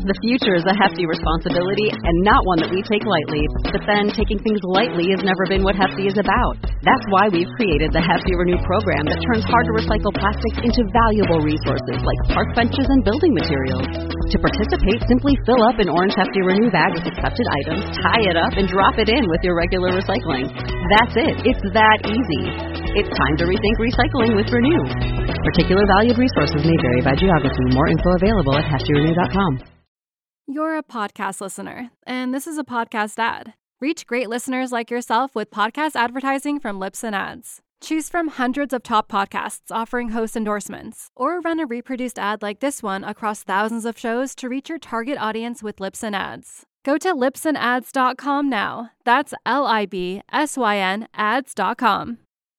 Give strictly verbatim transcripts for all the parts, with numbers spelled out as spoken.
The future is a hefty responsibility and not one that we take lightly. But then, taking things lightly has never been what Hefty is about. That's why we've created the Hefty Renew program that turns hard-to-recycle plastics into valuable resources like park benches and building materials. To participate, simply fill up an orange Hefty Renew bag with accepted items, tie it up, and drop it in with your regular recycling. That's it. It's that easy. It's time to rethink recycling with Renew. Particular valued resources may vary by geography. More info available at hefty renew dot com. You're a podcast listener, and this is a podcast ad. Reach great listeners like yourself with podcast advertising from Libsyn Ads. Choose from hundreds of top podcasts offering host endorsements, or run a reproduced ad like this one across thousands of shows to reach your target audience with Libsyn Ads. Go to libsyn ads dot com now. That's L I B S Y N ads dot com.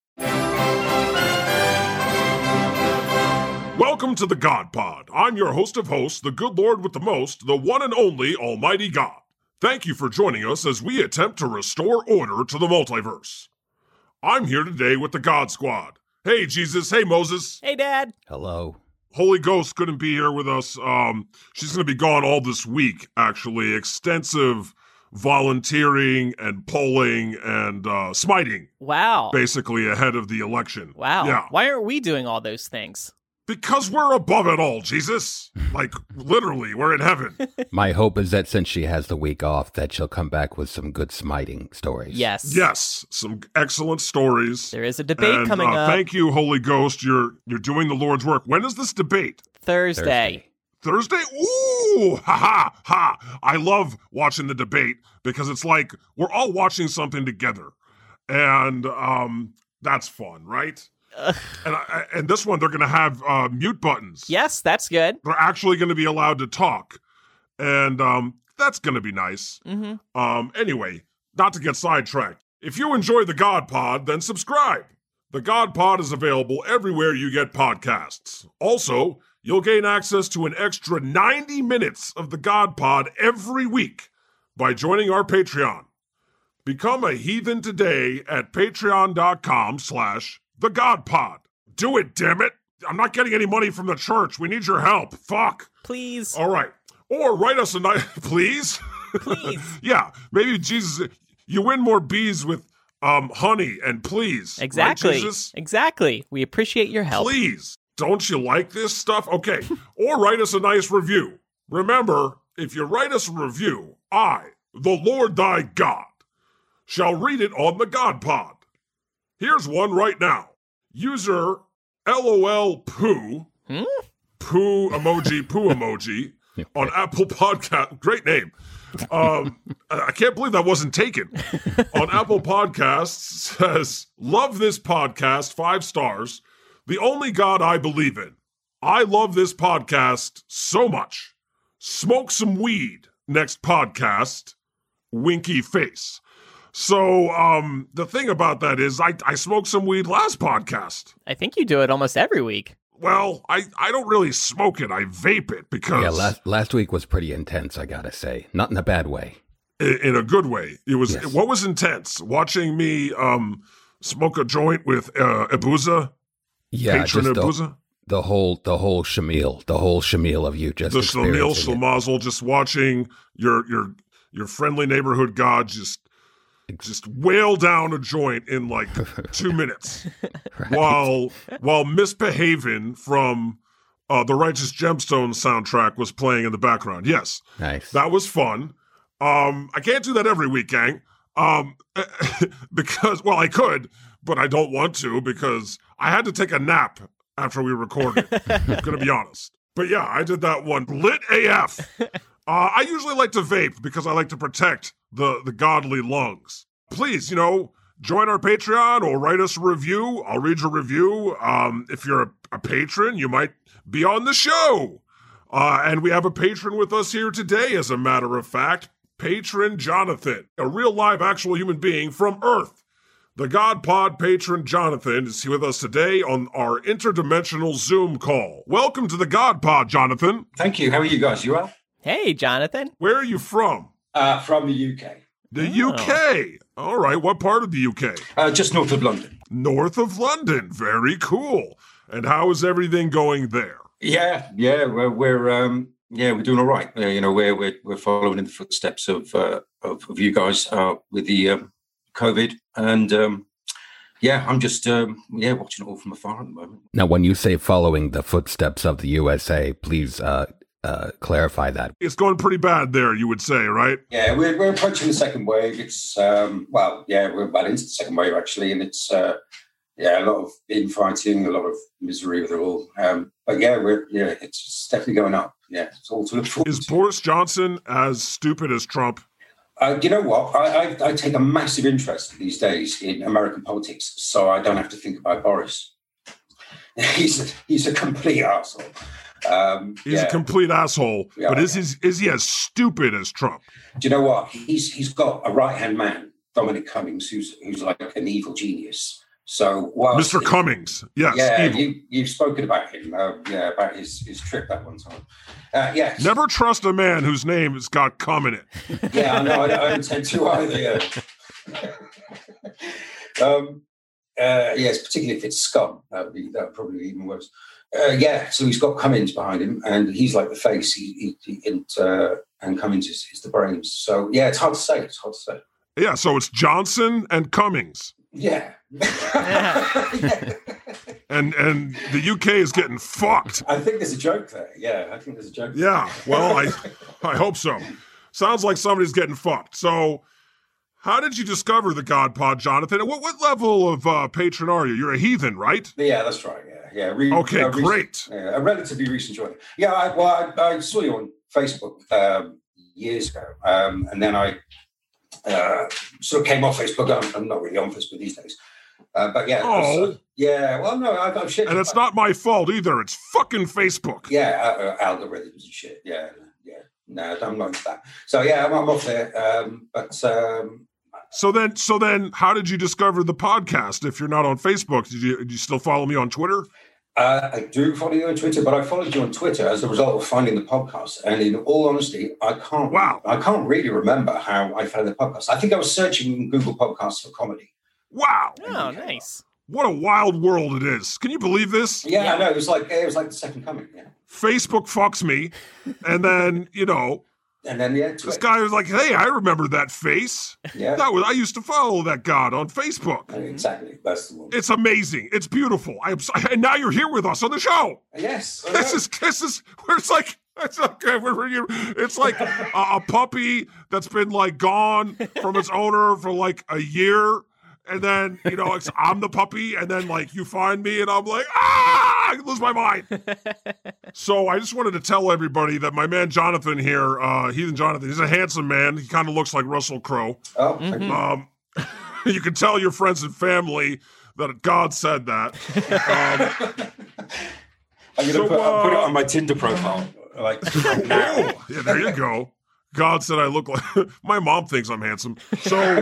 Welcome to the God Pod. I'm your host of hosts, the good Lord with the most, the one and only Almighty God. Thank you for joining us as we attempt to restore order to the multiverse. I'm here today with the God Squad. Hey, Jesus. Hey, Moses. Hey, Dad. Hello. Holy Ghost couldn't be here with us. Um, she's going to be gone all this week, actually. Extensive volunteering and polling and uh, smiting. Wow. Basically ahead of the election. Wow. Yeah. Why aren't we doing all those things? Because we're above it all, Jesus. Like, literally, we're in heaven. My hope is that since she has the week off, that she'll come back with some good smiting stories. Yes. Yes, some excellent stories. There is a debate and, coming uh, up. Thank you, Holy Ghost. You're you're doing the Lord's work. When is this debate? Thursday. Thursday? Ooh, ha ha ha. I love watching the debate because it's like we're all watching something together. And um, that's fun, right? And I, and this one, they're going to have uh, mute buttons. Yes, that's good. They're actually going to be allowed to talk. And um, that's going to be nice. Mm-hmm. Um, anyway, not to get sidetracked. If you enjoy the God Pod, then subscribe. The God Pod is available everywhere you get podcasts. Also, you'll gain access to an extra ninety minutes of the God Pod every week by joining our Patreon. Become a heathen today at patreon.com slash The God Pod. Do it, damn it. I'm not getting any money from the church. We need your help. Fuck. Please. All right. Or write us a nice... Please? Please. Yeah. Maybe, Jesus, you win more bees with um honey and please. Exactly. Right, Jesus? Exactly. We appreciate your help. Please. Don't you like this stuff? Okay. Or write us a nice review. Remember, if you write us a review, I, the Lord thy God, shall read it on the God Pod. Here's one right now. User LOL poo, Hmm? poo emoji, poo emoji on Apple Podcast. Great name. Um, I can't believe that wasn't taken. On Apple Podcasts says, love this podcast, five stars. The only God I believe in. I love this podcast so much. Smoke some weed. Next podcast. Winky face. So, um, the thing about that is I, I smoked some weed last podcast. I think you do it almost every week. Well, I, I don't really smoke it. I vape it because... Yeah, last last week was pretty intense, I gotta say. Not in a bad way. In, in a good way. It was... Yes. What was intense? Watching me um smoke a joint with uh, Ibuza? Yeah, Patron just the, Ibuza? the whole the whole shamil, the whole shamil of you just The Shamil experiencing it. Shlamazel, just watching your your your friendly neighborhood god just just wail down a joint in like two minutes Right. while while Misbehaving from uh, the Righteous Gemstones soundtrack was playing in the background. Yes, Nice. that was fun. Um, I can't do that every week, gang. Um, because well, I could, but I don't want to because I had to take a nap after we recorded. I'm gonna be honest. But yeah, I did that one lit A F. Uh, I usually like to vape because I like to protect the, the godly lungs. Please, you know, join our Patreon or write us a review. I'll read your review. Um, if you're a, a patron, you might be on the show. Uh, and we have a patron with us here today, as a matter of fact. Patron Jonathan, a real live actual human being from Earth. The God Pod patron Jonathan is here with us today on our interdimensional Zoom call. Welcome to the God Pod, Jonathan. Thank you. How are you guys? You well? Hey, Jonathan. Where are you from? Uh, from the U K. The Oh. U K. All right. What part of the U K? Uh, just north of London. North of London. Very cool. And how is everything going there? Yeah, yeah. We're we're, um, yeah, we're doing all right. Uh, you know, we're we're we're following in the footsteps of uh, of, of you guys uh, with the um, COVID, and um, yeah, I'm just um, yeah watching it all from afar at the moment. Now, when you say following the footsteps of the U S A, please uh, uh, clarify that. It's going pretty bad there, you would say, right? Yeah, we're we're approaching the second wave. It's um, well, yeah, we're well into the second wave actually, and it's uh, yeah, a lot of infighting, a lot of misery with it all. Um, but yeah, we're yeah, it's definitely going up. Yeah, it's all to look forward Is to. Boris Johnson as stupid as Trump? Uh, you know what? I, I I take a massive interest these days in American politics, so I don't have to think about Boris. he's a, he's a complete asshole. Um, He's yeah. a complete asshole. Yeah. But is he is he as stupid as Trump? Do you know what? He's he's got a right hand man, Dominic Cummings, who's who's like an evil genius. So whilst Mister Cummings, yes, yeah, evil. you you've spoken about him, uh, yeah, about his his trip that one time. Uh, yes, Never trust a man whose name has got cum in it. yeah, I know. I don't, I don't tend to either. Yeah. um, uh, yes, particularly if it's scum, that would be that would probably be even worse. Uh, yeah, so he's got Cummings behind him, and he's like the face. He, he, he and uh, and Cummings is, is the brains. So yeah, it's hard to say. It's hard to say. Yeah, so it's Johnson and Cummings. Yeah. And and the U K is getting fucked. I think there's a joke there. Yeah, I think there's a joke. Yeah, well, I I hope so. Sounds like somebody's getting fucked. So, how did you discover the God Pod, Jonathan? And what what level of uh, patron are you? You're a heathen, right? Yeah, that's right. Yeah, yeah. Re- Okay, uh, recent- great. Yeah, a relatively recent joiner. Yeah, I, well, I, I saw you on Facebook um, years ago, um, and then I uh, sort of came off Facebook. I'm, I'm not really on Facebook these days. Uh, but yeah, Oh. uh, yeah. Well, no, I got shit. And it's not my fault either. It's fucking Facebook. Yeah, uh, uh, algorithms and shit. Yeah, yeah. No, I'm not into that. So yeah, I'm, I'm off there. Um, but um, So then, so then, how did you discover the podcast? If you're not on Facebook, did you did you still follow me on Twitter? uh, I do follow you on Twitter, but I followed you on Twitter as a result of finding the podcast. And in all honesty, I can't. Wow. I can't really remember how I found the podcast. I think I was searching in Google Podcasts for comedy. Wow, Oh, nice. what a wild world it is! Can you believe this? Yeah, Yeah. I know. It was like it was like the second coming. Yeah, Facebook fucks me, and then you know and then yeah, this Twitter. guy was like, "Hey, I remember that face. Yeah, That was I used to follow that god on Facebook. exactly. That's the one. It's amazing. It's beautiful. I am, so- and now you're here with us on the show. Yes, I This know. is this is where it's like it's like it's like a, a puppy that's been like gone from its owner for like a year, and then you know it's, I'm the puppy, and then like you find me, and I'm like ah, I lose my mind. So I just wanted to tell everybody that my man Jonathan here, uh, Heathen Jonathan, he's a handsome man. He kind of looks like Russell Crowe. Oh, thank you. Um, you can tell your friends and family that God said that. Um, I'm gonna so, put, I'll put it uh, on my Tinder profile. Like now. Oh, yeah, there you go. God said I look like my mom thinks I'm handsome. So,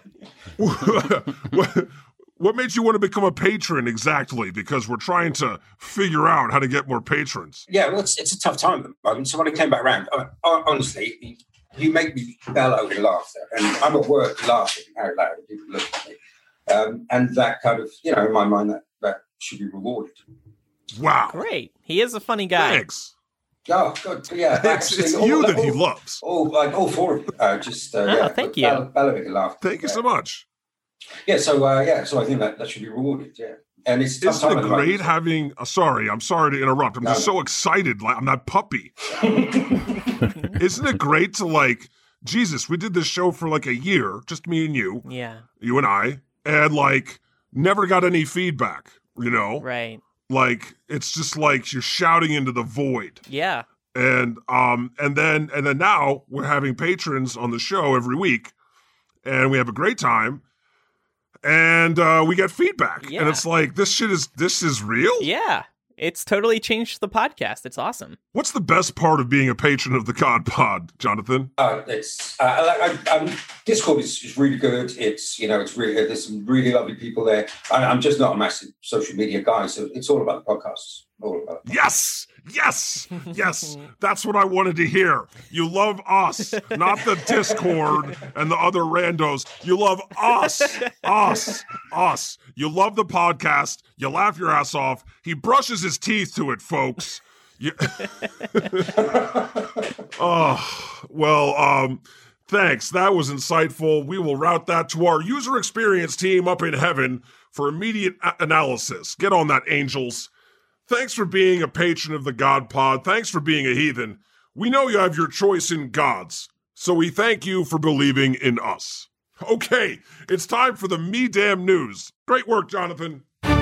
what, what made you want to become a patron exactly? Because we're trying to figure out how to get more patrons. Yeah, well, it's, it's a tough time at the moment. So when I came back around, uh, honestly, you make me bellow in laughter, and I'm at work laughing out loud, and people look at me, um, and that kind of, you know, in my mind, that that should be rewarded. Wow. Great. He is a funny guy. Thanks. Oh, good. Yeah, It's, actually, it's all- you that he all- loves. All like all four of you, uh, just uh, Oh, yeah, thank you. bellow- bellowing in laughter. Thank you yeah. so much. Yeah, so uh, yeah, so I think that, that should be rewarded. Yeah, and it's a tough Isn't time it at the moment. great having? Uh, sorry, I'm sorry to interrupt. I'm No, just no. so excited. Like I'm that puppy. Isn't it great to like? Jesus, we did this show for like a year, just me and you, Yeah. you and I, and like never got any feedback. You know, Right. like it's just like you're shouting into the void. Yeah. And um and then and then now we're having patrons on the show every week, and we have a great time, and uh, we get feedback, and Yeah. it's like this shit is this is real. Yeah. It's totally changed the podcast. It's awesome. What's the best part of being a patron of the God Pod, Jonathan? Uh, it's uh, I, I, um, Discord is, is really good. It's you know it's really there's some really lovely people there. I, I'm just not a massive social media guy, so it's all about the podcasts. All about Yes, yes, yes. That's what I wanted to hear. You love us, not the Discord and the other randos. You love us, us, us. You love the podcast. You laugh your ass off. He brushes his teeth to it, folks. Yeah. Oh, well, um, thanks. That was insightful. We will route that to our user experience team up in heaven for immediate a- analysis. Get on that, angels. Thanks for being a patron of the God Pod. Thanks for being a heathen. We know you have your choice in gods, so we thank you for believing in us. Okay, it's time for the Me Damn News. Great work, Jonathan.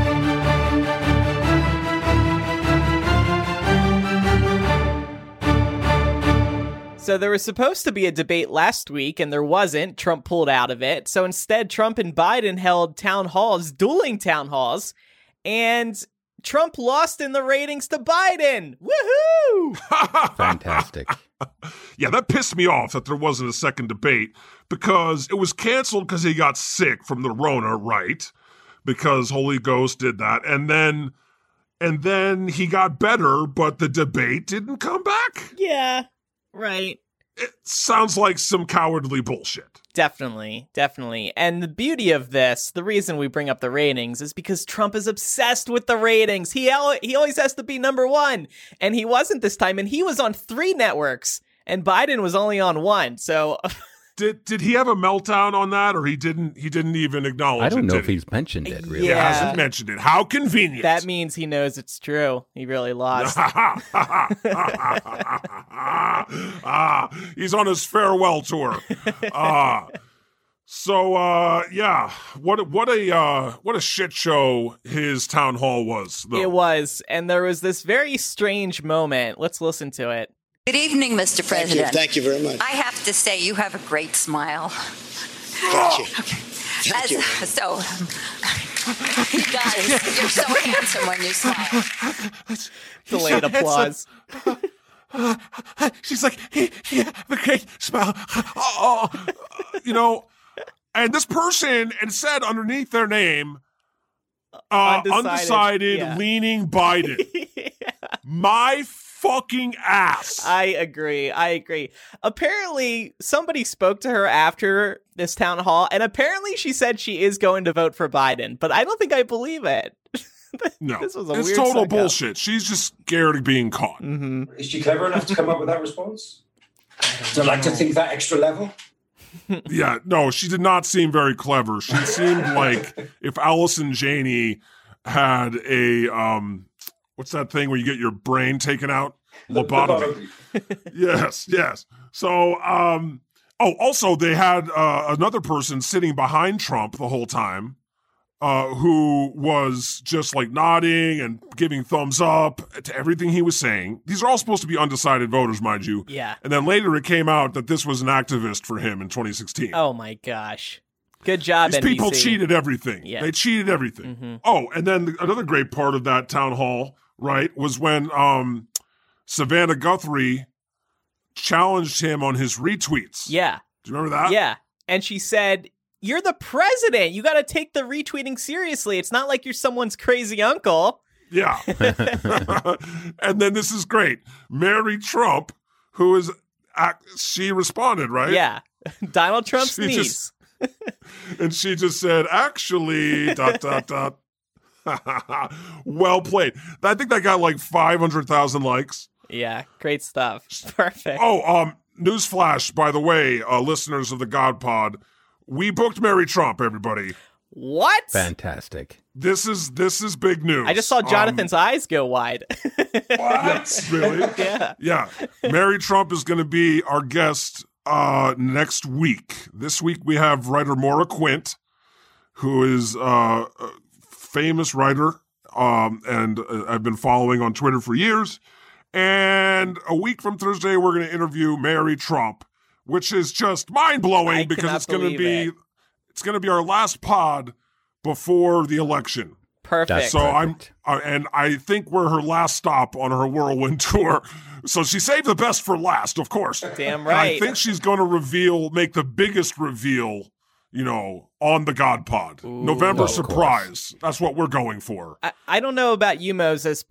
So there was supposed to be a debate last week, and there wasn't. Trump pulled out of it. So instead, Trump and Biden held town halls, dueling town halls, and Trump lost in the ratings to Biden. Woohoo! Fantastic. Yeah, that pissed me off that there wasn't a second debate because it was canceled because he got sick from the Rona, right? Because Holy Ghost did that. And then, and then he got better, but the debate didn't come back. Yeah. Right. It sounds like some cowardly bullshit. Definitely, definitely. And the beauty of this, the reason we bring up the ratings is because Trump is obsessed with the ratings. He al- he always has to be number one, and he wasn't this time, and he was on three networks, and Biden was only on one. So did did he have a meltdown on that, or he didn't? He didn't even acknowledge it. I don't know did if he? he's mentioned it, really. He Yeah. hasn't mentioned it. How convenient. that means he knows it's true. He really lost. ah, he's on his farewell tour. Ah, so uh, yeah, what what a uh, what a shit show his town hall was. Though. It was, and there was this very strange moment. Let's listen to it. Good evening, Mister Thank you. President. Thank you very much. I have to say, you have a great smile. Thank you. Okay. Thank As, you. So, he does. You're so handsome when you smile. Delayed applause. She's like, he, he have a great smile. Oh, you know, and this person, and said underneath their name, uh, Undecided, undecided, yeah. leaning Biden. Yeah. My fucking ass. I agree. I agree. Apparently, somebody spoke to her after this town hall, and apparently she said she is going to vote for Biden, but I don't think I believe it. No, This was a it's weird total suck-up. bullshit. She's just scared of being caught. Mm-hmm. Is she clever enough to come up with that response? Do I like to think that extra level? Yeah, no, she did not seem very clever. She seemed like if Allison Janney had a um, what's that thing where you get your brain taken out? Lobotomy. Yes, yes. So, um, oh, also they had uh, another person sitting behind Trump the whole time, uh, who was just like nodding and giving thumbs up to everything he was saying. These are all supposed to be undecided voters, mind you. Yeah. And then later it came out that this was an activist for him in twenty sixteen. Oh my gosh. Good job, These N B C. people cheated everything. Yeah. They cheated everything. Mhm. Oh, and then another great part of that town hall, right, was when um, Savannah Guthrie challenged him on his retweets. Yeah. Do you remember that? Yeah. And she said, "You're the president. You got to take the retweeting seriously. It's not like you're someone's crazy uncle." Yeah. And then this is great. Mary Trump, who is, act- she responded, right? Yeah. Donald Trump's She niece. just- And she just said, actually, dot, dot, dot. Well played. I think that got like five hundred thousand likes. Yeah. Great stuff. Perfect. Oh, um, newsflash, by the way, uh, listeners of the God Pod, we booked Mary Trump, everybody. What? Fantastic. This is this is big news. I just saw Jonathan's eyes go wide. What? Really? Yeah. Yeah. Mary Trump is going to be our guest uh, next week. This week we have writer Maura Quint, who is uh, a famous writer, um, and uh, I've been following on Twitter for years. And a week from Thursday, we're going to interview Mary Trump, which is just mind blowing I because cannot it's going to believe be it. it's going to be our last pod before the election. Perfect. That's So Perfect. I'm, uh, and I think we're her last stop on her whirlwind tour. So she saved the best for last, of course. Damn And right. I think she's going to reveal, make the biggest reveal, you know, on the God Pod. Ooh. November Of surprise. That's what we're going for. I, I don't know about you, Moses, but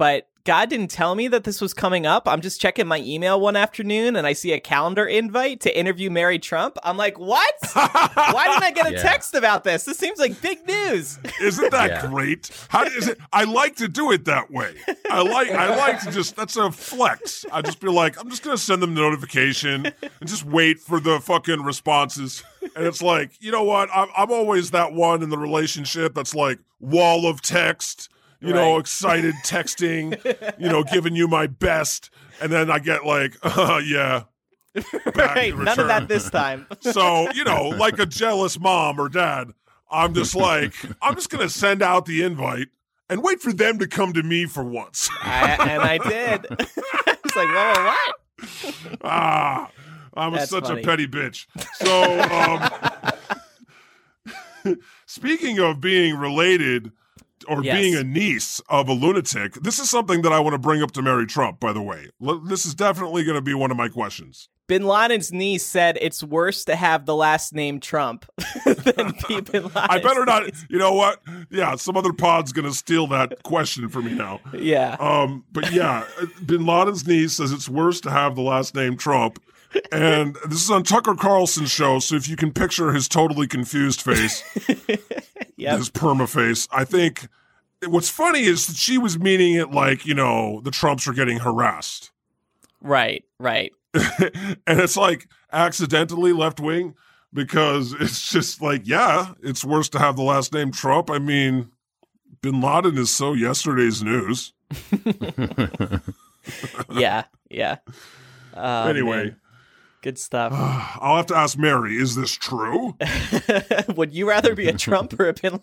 God didn't tell me that this was coming up. I'm just checking my email one afternoon and I see a calendar invite to interview Mary Trump. I'm like, what? Why didn't I get a Yeah. text about this? This seems like big news. Isn't that Yeah. great? How is it? I like to do it that way. I like I like to just that's a flex. I just be like, I'm just gonna send them the notification and just wait for the fucking responses. And it's like, you know what? I'm I'm always that one in the relationship that's like wall of text, you know, Right. excited texting, you know, giving you my best, and then I get like, uh, yeah. back Right, in none of return. that this time. So, you know, like a jealous mom or dad, I'm just like, I'm just going to send out the invite and wait for them to come to me for once. I, and I did. I was like, whoa, whoa, what? ah, I'm a, That's such funny. a petty bitch. So, um, speaking of being related or Yes. being a niece of a lunatic, this is something that I want to bring up to Mary Trump, by the way. L- This is definitely going to be one of my questions. Bin Laden's niece said it's worse to have the last name Trump than be Bin Laden's I better not, niece. you know what? Yeah, some other pod's going to steal that question from me now. Yeah. Um, but yeah, Bin Laden's niece says it's worse to have the last name Trump. And this is on Tucker Carlson's show, so if you can picture his totally confused face, Yep. his perma face, I think what's funny is that she was meaning it like, you know, the Trumps are getting harassed. Right, right. And it's like accidentally left wing because it's just like, yeah, it's worse to have the last name Trump. I mean, Bin Laden is so yesterday's news. Yeah, yeah. Oh, Anyway. man. Good stuff. I'll have to ask Mary, is this true? Would you rather be a Trump or a Bin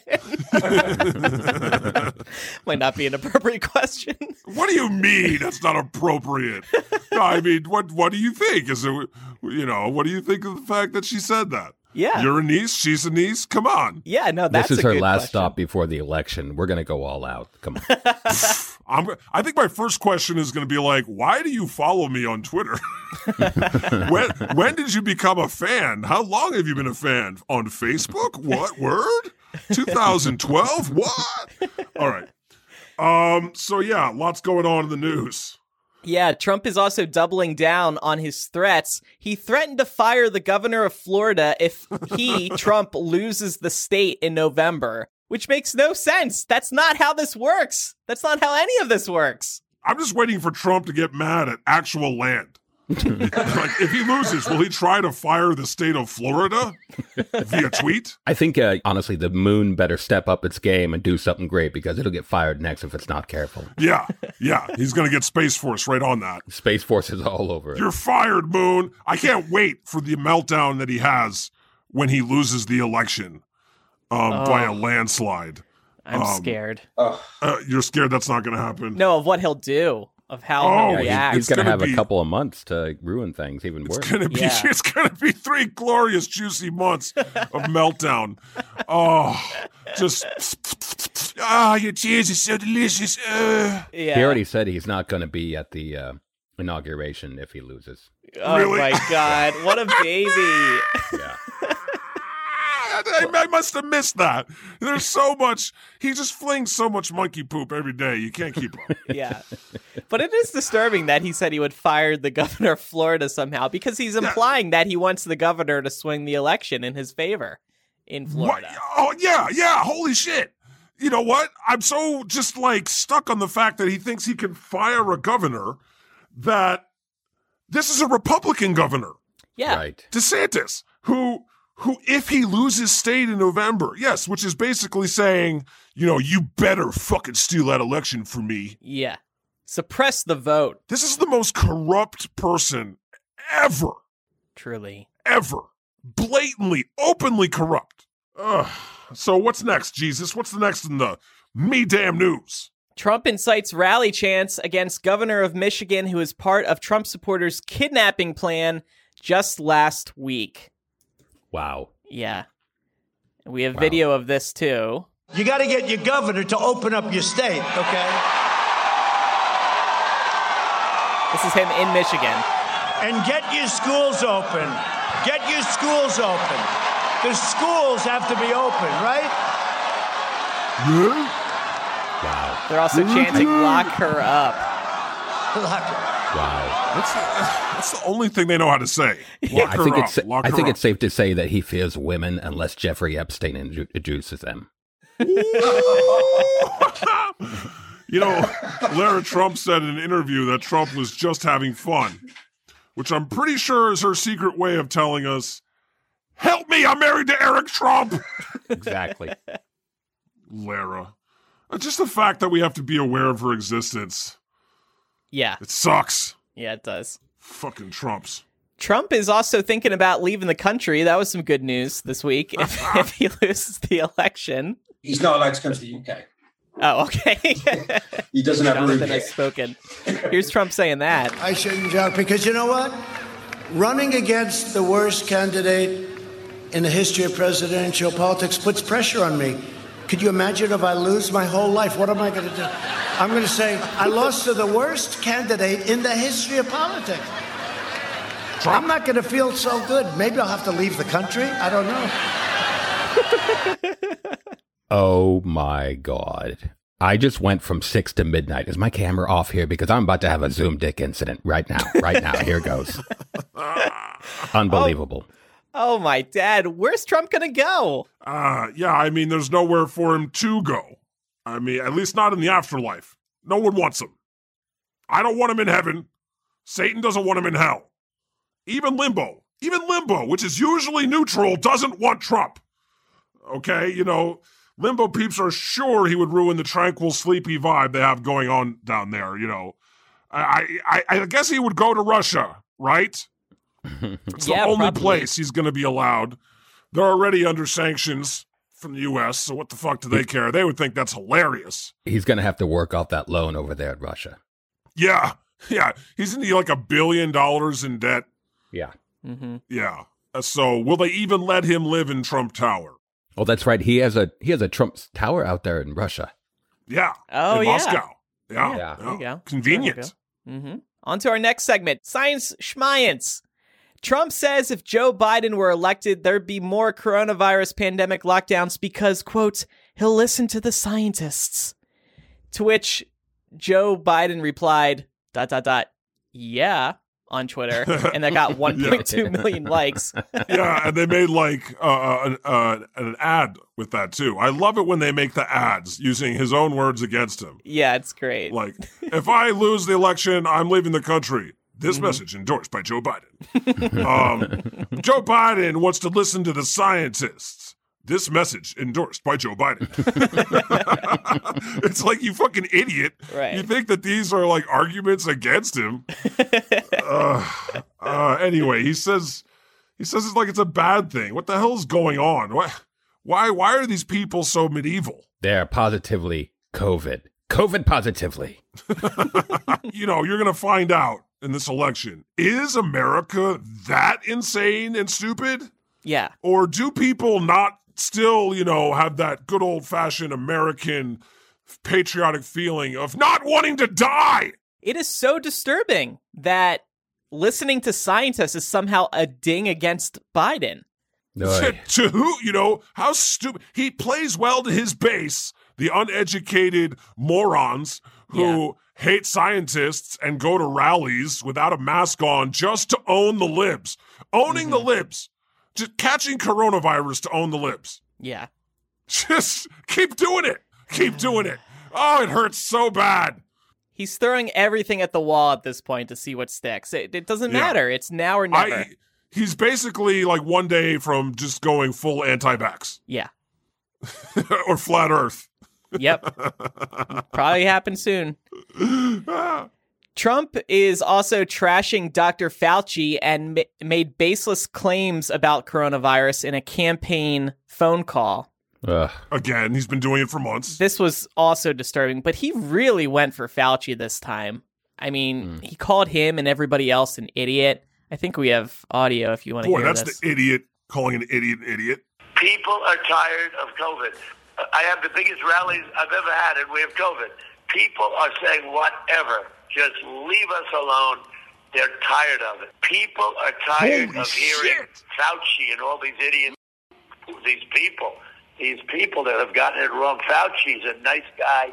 Laden? Might not be an appropriate question. What do you mean that's not appropriate? No, I mean, what what do you think? Is it, you know, what do you think of the fact that she said that? Yeah. You're a niece, she's a niece, come on. Yeah, no, that's This is a her good last question. stop before the election. We're going to go all out. Come on. I'm, I think my first question is going to be like, why do you follow me on Twitter? when when did you become a fan? How long have you been a fan? On Facebook? What? Word? twenty twelve? What? All right. Um. So yeah, lots going on in the news. Yeah, Trump is also doubling down on his threats. He threatened to fire the governor of Florida if he, Trump, loses the state in November, which makes no sense. That's not how this works. That's not how any of this works. I'm just waiting for Trump to get mad at actual land. Like, if he loses, will he try to fire the state of Florida via tweet? I think, uh, honestly, the moon better step up its game and do something great because it'll get fired next if it's not careful. Yeah, yeah. He's going to get Space Force right on that. Space Force is all over it. You're fired, Moon. I can't wait for the meltdown that he has when he loses the election um, Oh. by a landslide. I'm Um, scared. Oh, Uh, you're scared that's not going to happen? No, of what he'll do, of how Oh, he'll Yeah, he's- react. he's going to gonna have be- a couple of months to ruin things even worse. It's gonna be Yeah. it's gonna be three glorious, juicy months of meltdown. Oh, just ah, your cheese is so delicious. Uh. Yeah. He already said he's not going to be at the uh, inauguration if he loses. Oh Really? my God, what a baby. Yeah. I, I must have missed that. There's so much. He just flings so much monkey poop every day. You can't keep up. Yeah. But it is disturbing that he said he would fire the governor of Florida somehow because he's implying that he wants the governor to swing the election in his favor in What? Florida. Oh yeah, yeah. Holy shit. You know what? I'm so just like stuck on the fact that he thinks he can fire a governor that this is a Republican governor, Yeah. Right. DeSantis, who who if he loses state in November, yes, which is basically saying, you know, you better fucking steal that election for me. Yeah. Suppress the vote, This is the most corrupt person ever, truly. ever. Blatantly, openly corrupt. Ugh. So what's next, Jesus? What's the next in the me damn news? Trump incites rally chants against governor of Michigan who is part of Trump supporters' kidnapping plan just last week. Wow. Yeah. We have Wow. video of this too. You got to get your governor to open up your state, okay? This is him in Michigan. And get your schools open. Get your schools open. The schools have to be open, right? Yeah? Wow. They're also chanting, lock her up. Wow. That's the, that's the only thing they know how to say. Lock Yeah, I her think up. it's Lock I her think up. it's safe to say that he fears women unless Jeffrey Epstein introduces them. You know, Lara Trump said in an interview that Trump was just having fun, which I'm pretty sure is her secret way of telling us, help me, I'm married to Eric Trump. Exactly. Lara. Uh, Just the fact that we have to be aware of her existence. Yeah. It sucks. Yeah, it does. Fucking Trumps. Trump is also thinking about leaving the country. That was some good news this week if, if he loses the election. He's not allowed to come to the U K. Oh, okay. He doesn't have a room Jonathan here. has spoken. Here's Trump saying that. I shouldn't joke because you know what? Running against the worst candidate in the history of presidential politics puts pressure on me. Could you imagine if I lose my whole life? What am I going to do? I'm going to say, I lost to the worst candidate in the history of politics. Trump. I'm not going to feel so good. Maybe I'll have to leave the country. I don't know. Oh my God. I just went from six to midnight. Is my camera off here? Because I'm about to have a Zoom dick incident right now. Right now. Here goes. Unbelievable. Oh, my dad. Where's Trump going to go? Uh, yeah, I mean, there's nowhere for him to go. I mean, at least not in the afterlife. No one wants him. I don't want him in heaven. Satan doesn't want him in hell. Even limbo, even limbo, which is usually neutral, doesn't want Trump. Okay, you know, limbo peeps are sure he would ruin the tranquil, sleepy vibe they have going on down there, you know. I I, I guess he would go to Russia, right? It's Yeah, the only probably. place he's going to be allowed. They're already under sanctions from the U S, so what the fuck do they care? They would think that's hilarious. He's going to have to work off that loan over there in Russia. Yeah, yeah. He's in like a billion dollars in debt. Yeah. Mm-hmm. Yeah. Uh, So will they even let him live in Trump Tower? Oh, that's right. He has a he has a Trump Tower out there in Russia. Yeah. Oh, in yeah. Moscow. Yeah. Yeah. There you go. Convenient. Mm-hmm. On to our next segment, Science Schmience. Trump says if Joe Biden were elected, there'd be more coronavirus pandemic lockdowns because, quote, he'll listen to the scientists. To which Joe Biden replied, dot, dot, dot, yeah, on Twitter. And that got one point two million likes. Yeah, and they made like uh, an, uh, an ad with that too. I love it when they make the ads using his own words against him. Yeah, it's great. Like, if I lose the election, I'm leaving the country. This mm-hmm. message endorsed by Joe Biden. um, Joe Biden wants to listen to the scientists. This message endorsed by Joe Biden. It's like, you fucking idiot. Right. You think that these are like arguments against him. uh, uh, anyway, he says he says it's like it's a bad thing. What the hell is going on? Why why why are these people so medieval? They're positively COVID. COVID positively. You know, you're going to find out in this election. Is America that insane and stupid? Yeah. Or do people not still, you know, have that good old-fashioned American patriotic feeling of not wanting to die? It is so disturbing that listening to scientists is somehow a ding against Biden. To, to who, you know, how stupid. He plays well to his base, the uneducated morons who yeah. hate scientists and go to rallies without a mask on just to own the libs. Owning mm-hmm. the libs. Just catching coronavirus to own the libs. Yeah. Just keep doing it. Keep doing it. Oh, it hurts so bad. He's throwing everything at the wall at this point to see what sticks. It, it doesn't yeah. matter. It's now or never. I, he's basically like one day from just going full anti-vax. Yeah. Or flat earth. Yep. Probably happen soon. Trump is also trashing Doctor Fauci and ma- made baseless claims about coronavirus in a campaign phone call. Ugh. Again, he's been doing it for months. This was also disturbing, but he really went for Fauci this time. I mean, mm. he called him and everybody else an idiot. I think we have audio if you want to Boy, hear that's this. the idiot calling an idiot an idiot. People are tired of COVID. I have the biggest rallies I've ever had, and we have COVID. People are saying whatever. Just leave us alone. They're tired of it. People are tired Holy of hearing shit. Fauci and all these idiots, these people, these people that have gotten it wrong. Fauci's a nice guy,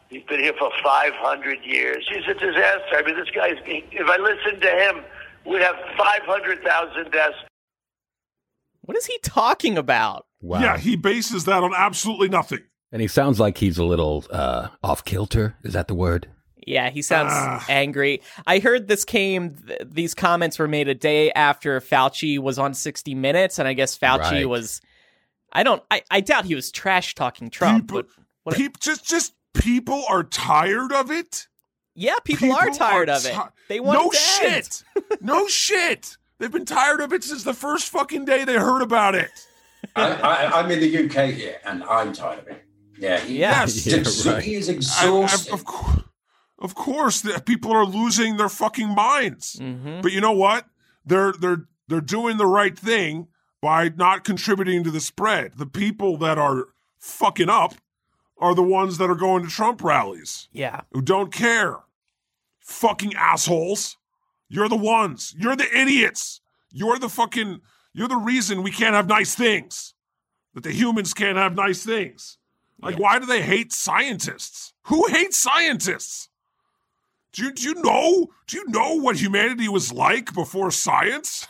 He's been here for five hundred years. He's a disaster. I mean, this guy's, if I listened to him, we'd have five hundred thousand deaths. What is he talking about? Wow. Yeah, he bases that on absolutely nothing. And he sounds like he's a little uh, off kilter. Is that the word? Yeah, he sounds Uh, angry. I heard this came, th- these comments were made a day after Fauci was on sixty minutes, and I guess Fauci Right. was, I don't, I, I doubt he was trash talking Trump. People, but what, peop- just, just people are tired of it. yeah, people, are tired of it. ti- They want no it to end. shit. No shit. They've been tired of it since the first fucking day they heard about it. I, I, I'm in the U K here, and I'm tired of it. Yeah, he, Yeah. he's Yeah, exa- right. he is I- I- exhausted. of, course, of course, the, people are losing their fucking minds. Mhm. But you know what? They're they're they're doing the right thing by not contributing to the spread. The people that are fucking up are the ones that are going to Trump rallies Yeah. who don't care. Fucking assholes. You're the ones. You're the idiots. You're the fucking you're the reason we can't have nice things. That the humans can't have nice things. Like, Yeah. why do they hate scientists? Who hates scientists? Do you, do you know? Do you know what humanity was like before science?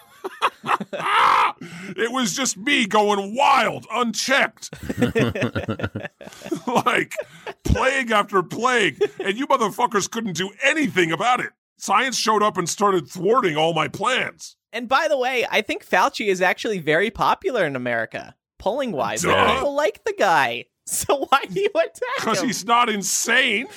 It was just me going wild, unchecked. Like, plague after plague. And you motherfuckers couldn't do anything about it. Science showed up and started thwarting all my plans. And by the way, I think Fauci is actually very popular in America, polling wise. Duh. People like the guy. So why do you attack Because him? he's not insane.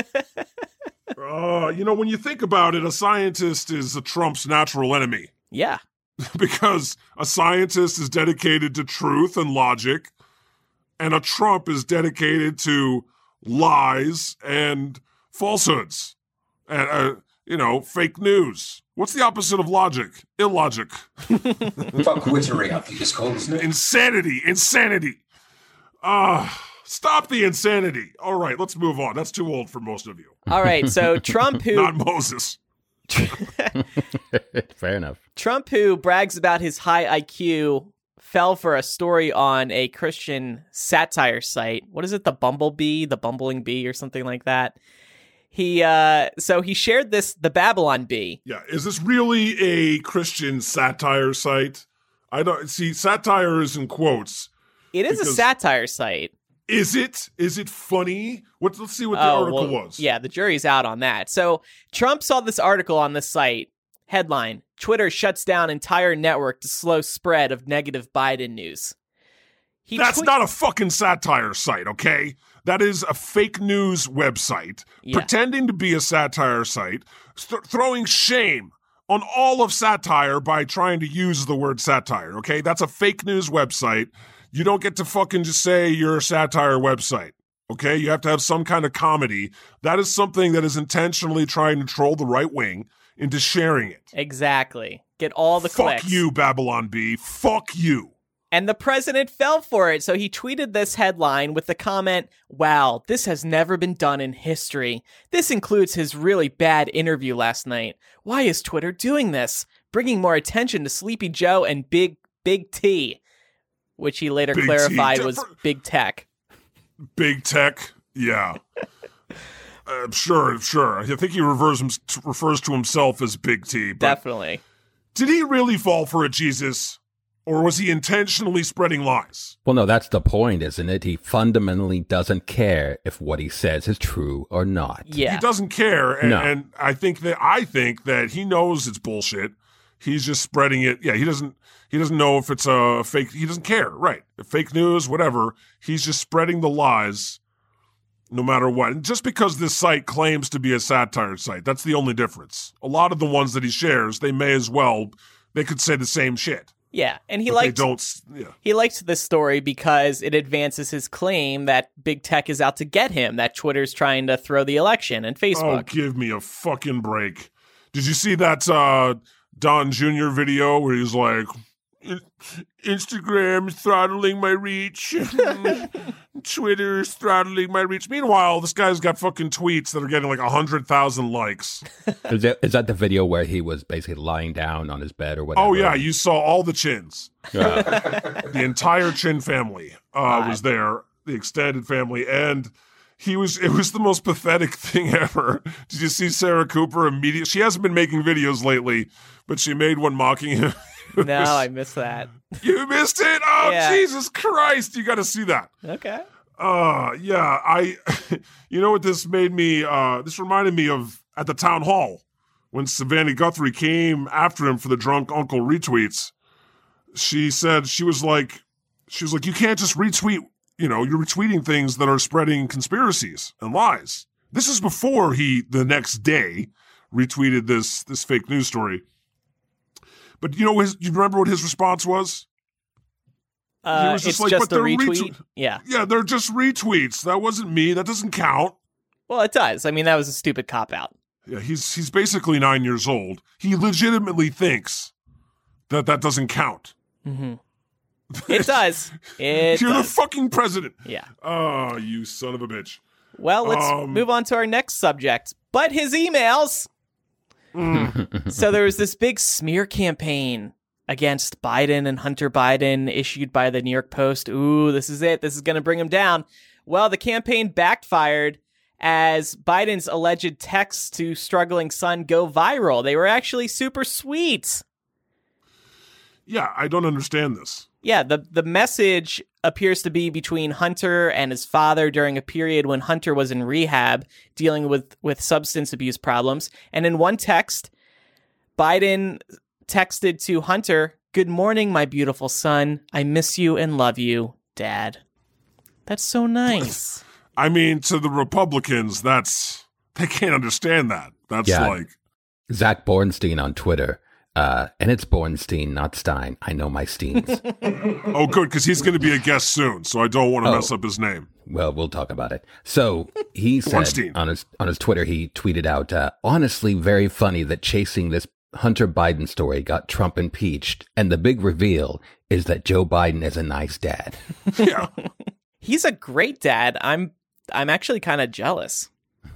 Uh, you know, when you think about it, a scientist is a Trump's natural enemy. Yeah. Because a scientist is dedicated to truth and logic, and a Trump is dedicated to lies and falsehoods, and uh, you know, fake news. What's the opposite of logic? Illogic. Fuckwittery, I think it's called, isn't it? Insanity. Insanity. Uh, stop the insanity. All right, let's move on. That's too old for most of you. All right. So Trump, who Not Moses. Fair enough. Trump, who brags about his high I Q, fell for a story on a Christian satire site. What is it? The Bumblebee, the Bumbling Bee, or something like that. He uh, so he shared this, the Babylon Bee. Yeah, is this really a Christian satire site? I don't see satire is in quotes. It is Because- a satire site. Is it? Is it funny? What? Let's see what the Oh, article well, was. Yeah, the jury's out on that. So Trump saw this article on the site. Headline: Twitter shuts down entire network to slow spread of negative Biden news. He That's tweet- not a fucking satire site, okay? That is a fake news website Yeah. pretending to be a satire site, th- throwing shame on all of satire by trying to use the word satire, okay? That's a fake news website. You don't get to fucking just say you're a satire website, okay? You have to have some kind of comedy. That is something that is intentionally trying to troll the right wing into sharing it. Exactly. Get all the Fuck clicks. you, Babylon Bee. Fuck you. And the president fell for it, so he tweeted this headline with the comment, "Wow, this has never been done in history. This includes his really bad interview last night. Why is Twitter doing this? Bringing more attention to Sleepy Joe and Big Big T," which he later Big T. clarified T- was for- Big Tech. Big tech, yeah. uh, sure, sure. I think he refers, him, refers to himself as Big T. But Definitely. did he really fall for it, Jesus? Or was he intentionally spreading lies? Well, no, that's the point, isn't it? He fundamentally doesn't care if what he says is true or not. Yeah. He doesn't care, and, No. and I think that I think that he knows it's bullshit. He's just spreading it. Yeah, he doesn't. He doesn't know if it's a fake. He doesn't care, right? Fake news, whatever. He's just spreading the lies, no matter what. And just because this site claims to be a satire site, that's the only difference. A lot of the ones that he shares, they may as well. They could say the same shit. Yeah, and he But liked they don't. Yeah. he liked this story because it advances his claim that big tech is out to get him, that Twitter's trying to throw the election, and Oh, Facebook. give me a fucking break. Did you see that uh, Don Junior video where he's like, "In- Instagram's throttling my reach. Twitter's throttling my reach. Meanwhile, this guy's got fucking tweets that are getting like one hundred thousand likes. Is that, is that the video where he was basically lying down on his bed or whatever? Oh, yeah, you saw all the chins. Yeah. The entire Chin family uh, was there, the extended family. And he was, it was the most pathetic thing ever. Did you see Sarah Cooper immediately? She hasn't been making videos lately, but she made one mocking him. No, I missed that. You missed it? Oh, Yeah. Jesus Christ. You got to see that. Okay. Uh, yeah, I, you know what this made me, uh, this reminded me of at the town hall when Savannah Guthrie came after him for the drunk uncle retweets. She said, she was like, she was like, you can't just retweet, you know, you're retweeting things that are spreading conspiracies and lies. This is before he, the next day, retweeted this, this fake news story. But you know, his, you remember what his response was? Uh, was it's like, just "But a they're retweet. retwe- Yeah. Yeah, they're just retweets. That wasn't me. That doesn't count. Well, it does. I mean, that was a stupid cop out. Yeah, he's he's basically nine years old. He legitimately thinks that that doesn't count. Mm-hmm. It does. It You're does. the fucking president. Yeah. Oh, you son of a bitch. Well, let's Um, move on to our next subject. But his emails. Mm. So there was this big smear campaign against Biden and Hunter Biden issued by the New York Post. Ooh, this is it. This is going to bring him down. Well, the campaign backfired as Biden's alleged texts to struggling son go viral. They were actually super sweet. Yeah, I don't understand this. Yeah, the, the message appears to be between Hunter and his father during a period when Hunter was in rehab dealing with, with substance abuse problems. And in one text, Biden texted to Hunter, "Good morning, my beautiful son. I miss you and love you, Dad." That's so nice. I mean, to the Republicans, that's, they can't understand that. That's Yeah. like, Zach Bornstein on Twitter. Uh, and it's Bornstein, not Stein. I know my Steins. oh, good, because he's going to be a guest soon, so I don't want to Oh. mess up his name. Well, we'll talk about it. So he said Bornstein. on his on his Twitter, he tweeted out, uh, honestly, very funny that chasing this Hunter Biden story got Trump impeached. And the big reveal is that Joe Biden is a nice dad. Yeah. He's a great dad. I'm I'm actually kind of jealous.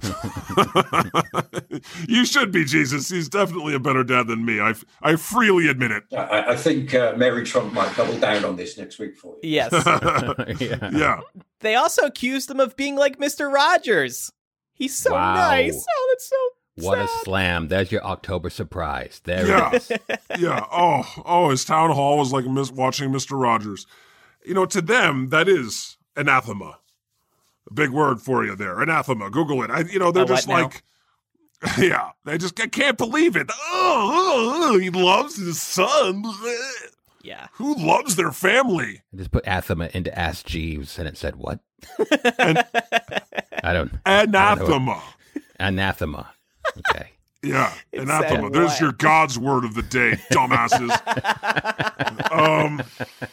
You should be, Jesus. He's definitely a better dad than me. I, I freely admit it. I, I think uh, Mary Trump might double down on this next week for you. Yes. yeah. Yeah. They also accused him of being like Mister Rogers. He's so Wow. nice. Oh, that's so What a sad. slam. There's your October surprise. There Yeah. it is. Yeah. Oh, oh, his town hall was like mis- watching Mister Rogers. You know, to them, that is anathema. A big word for you there. Anathema. Google it. I, you know, they're A what just now? like, yeah, they just, I can't believe it. Oh, oh, oh, he loves his son. Yeah. Who loves their family? I just put anathema into Ask Jeeves and it said what? And I don't. anathema. Anathema. Okay. Yeah, It anathema. said There's what? your God's word of the day, dumbasses. um,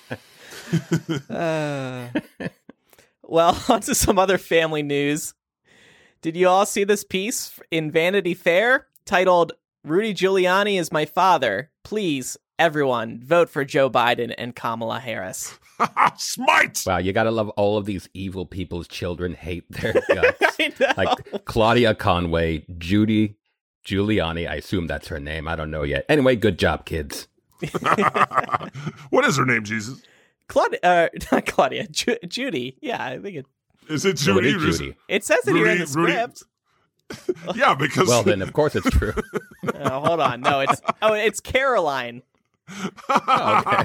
Uh, well, on to some other family news. Did you all see this piece in Vanity Fair titled "Rudy Giuliani is my father. Please, everyone, vote for Joe Biden and Kamala Harris." smite. Wow, you gotta love all of these evil people's children hate their guts. I know. Like Claudia Conway, Judy Giuliani. I assume that's her name. I don't know yet. Anyway, good job, kids. What is her name, Jesus? Claudia, uh, not Claudia, Ju- Judy. Yeah, I think it. Is it No, it Judy? is or is Judy. It says it here in the Rudy- Rudy- script. Yeah, because Well, then, of course it's true. Oh, hold on. No, it's oh, it's Caroline. Oh, okay.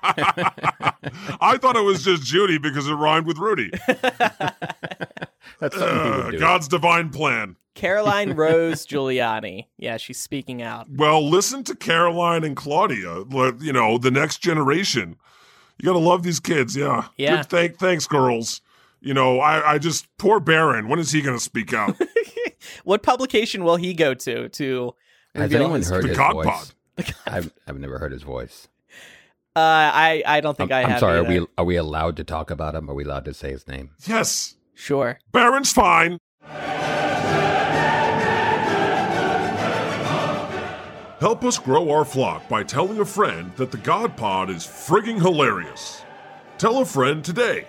I thought it was just Judy because it rhymed with Rudy. That's something he Uh, would do. God's divine plan. Caroline Rose Giuliani. Yeah, she's speaking out. Well, listen to Caroline and Claudia. Let- You know, the next generation. You gotta love these kids. Yeah. Yeah. Good, thank, thanks, girls. You know, I, I just poor Barron. When is he gonna speak out? What publication will he go to to Has reveal anyone his- heard The his God voice? Pod. I've I've never heard his voice. Uh, I I don't think I'm, I I'm have. sorry. Are either. we are we allowed to talk about him? Are we allowed to say his name? Yes. Sure. Barron's fine. Help us grow our flock by telling a friend that the God Pod is frigging hilarious. Tell a friend today.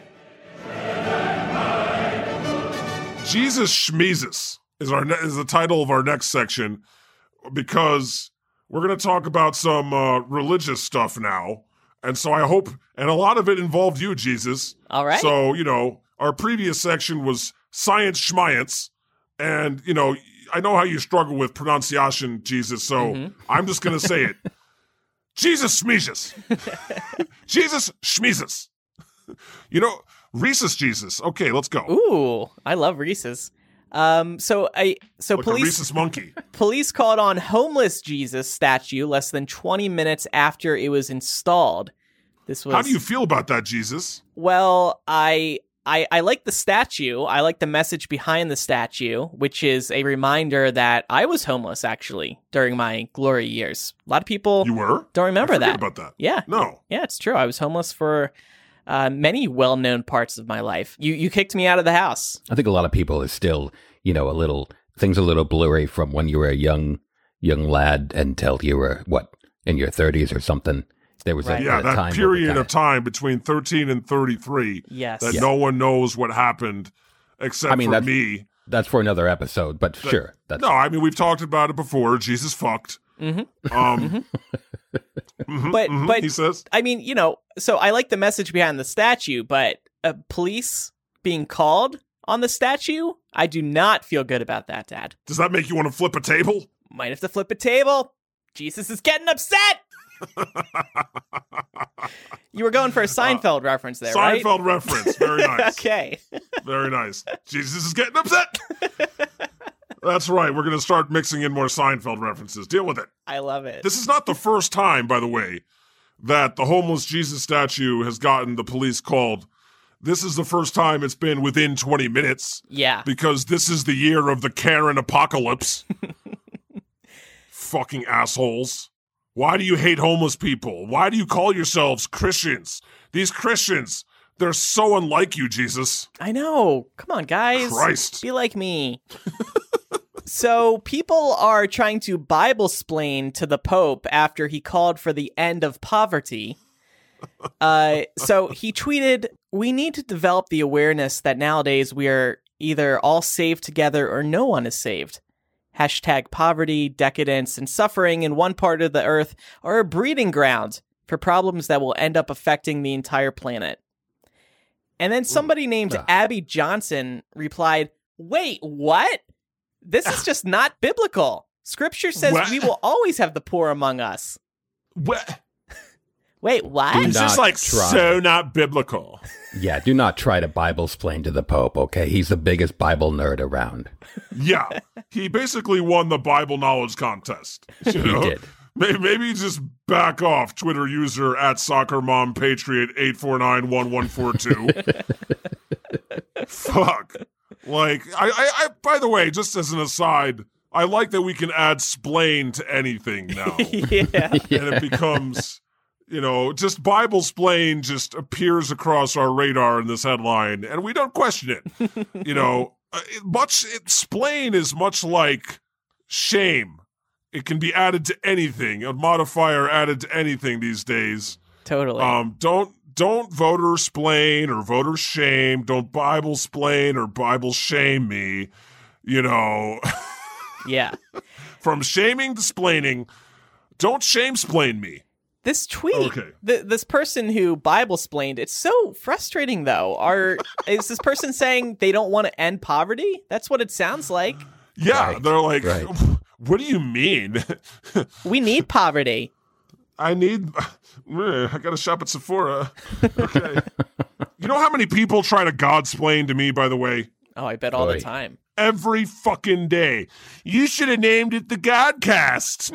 Jesus Schmeezus is our ne- is the title of our next section because we're going to talk about some uh, religious stuff now. And so I hope, and a lot of it involved you, Jesus. All right. So, you know, our previous section was science schmience. And, you know, I know how you struggle with pronunciation, Jesus, so mm-hmm. I'm just going to say it. Jesus Schmeezus. Jesus Schmeezus. You know, Reese's Jesus. Okay, let's go. Ooh, I love Reese's. Um, so I so like police a Reese's monkey. Police called on homeless Jesus statue less than twenty minutes after it was installed. This was How do you feel about that, Jesus? Well, I I I like the statue. I like the message behind the statue, which is a reminder that I was homeless actually during my glory years. A lot of people You were? don't remember I forget that. about that. Yeah. No. Yeah, it's true. I was homeless for Uh, many well-known parts of my life. You you kicked me out of the house. I think a lot of people is still, you know, a little, things a little blurry from when you were a young, young lad until you were, what, in your thirties or something. There was Right. a, Yeah, a that time period kinda, of time between thirteen and thirty-three Yes. that Yeah. no one knows what happened except I mean, for that's- me. That's for another episode, but That- sure. That's, No, I mean, we've talked about it before. Jesus fucked. Mm-hmm. Um, mhm, But- mhm, but- he says, I mean, you know, so I like the message behind the statue, but uh, police being called on the statue, I do not feel good about that, Dad. does that make you want to flip a table? Might have to flip a table. Jesus is getting upset. You were going for a Seinfeld uh, reference there, right? Seinfeld reference. Very nice. Okay. Very nice. Jesus is getting upset. That's right. We're going to start mixing in more Seinfeld references. Deal with it. I love it. This is not the first time, by the way, that the homeless Jesus statue has gotten the police called. This is the first time it's been within twenty minutes. Yeah. Because this is the year of the Karen apocalypse. Fucking assholes. Why do you hate homeless people? Why do you call yourselves Christians? These Christians, they're so unlike you, Jesus. I know. Come on, guys. Christ. Be like me. So people are trying to Bible-splain to the Pope after he called for the end of poverty. Uh, so he tweeted, "We need to develop the awareness that nowadays we are either all saved together or no one is saved. Hashtag poverty, decadence, and suffering in one part of the earth are a breeding ground for problems that will end up affecting the entire planet." And then somebody named Ah. Abby Johnson replied, "Wait, what? This is just not biblical. Scripture says What? we will always have the poor among us." What? Wait, what? Do It's just not like try. so not biblical. Yeah, do not try to Bible-splain to the Pope, okay? He's the biggest Bible nerd around. Yeah. He basically won the Bible knowledge contest. You He know? did. Maybe, maybe just back off, Twitter user at soccermompatriot eight four nine one one four two. Fuck. Like, I, I, I, by the way, just as an aside, I like that we can add splain to anything now. Yeah. And it becomes, you know, just Bible splain just appears across our radar in this headline, and we don't question it. You know, uh, it, much it, splain is much like shame. It can be added to anything, a modifier added to anything these days. Totally. Um, don't don't voter splain or voter shame. Don't Bible splain or Bible shame me. You know, Yeah. from shaming to splaining, don't shame splain me. This tweet, Okay. th- this person who Bible-splained, it's so frustrating, though. Are is this person saying they don't want to end poverty? That's what it sounds like. Yeah, Right, they're like, right. what do you mean? We need poverty. I need, I got to shop at Sephora. Okay. You know how many people try to Godsplain to me, by the way? Oh, I bet all Oy. the time. Every fucking day. You should have named it the Godcast.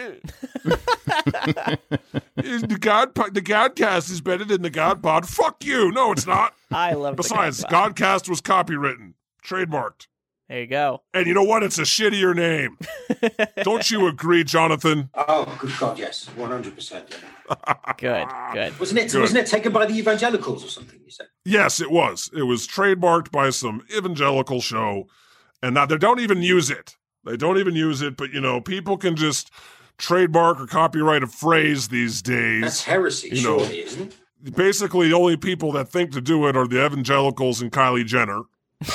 the God, the Godcast is better than the Godpod. Fuck you. No, it's not. I love the Besides, Godfather. Godcast was copywritten, trademarked. There you go. And you know what? It's a shittier name. Don't you agree, Jonathan? Oh, good God, yes, one hundred percent. Good, good. Wasn't it? Good. Wasn't it taken by the evangelicals or something? You said. Yes, it was. It was trademarked by some evangelical show, and now they don't even use it. They don't even use it, but, you know, people can just trademark or copyright a phrase these days. That's heresy, You know. surely, isn't it? Basically, the only people that think to do it are the evangelicals and Kylie Jenner.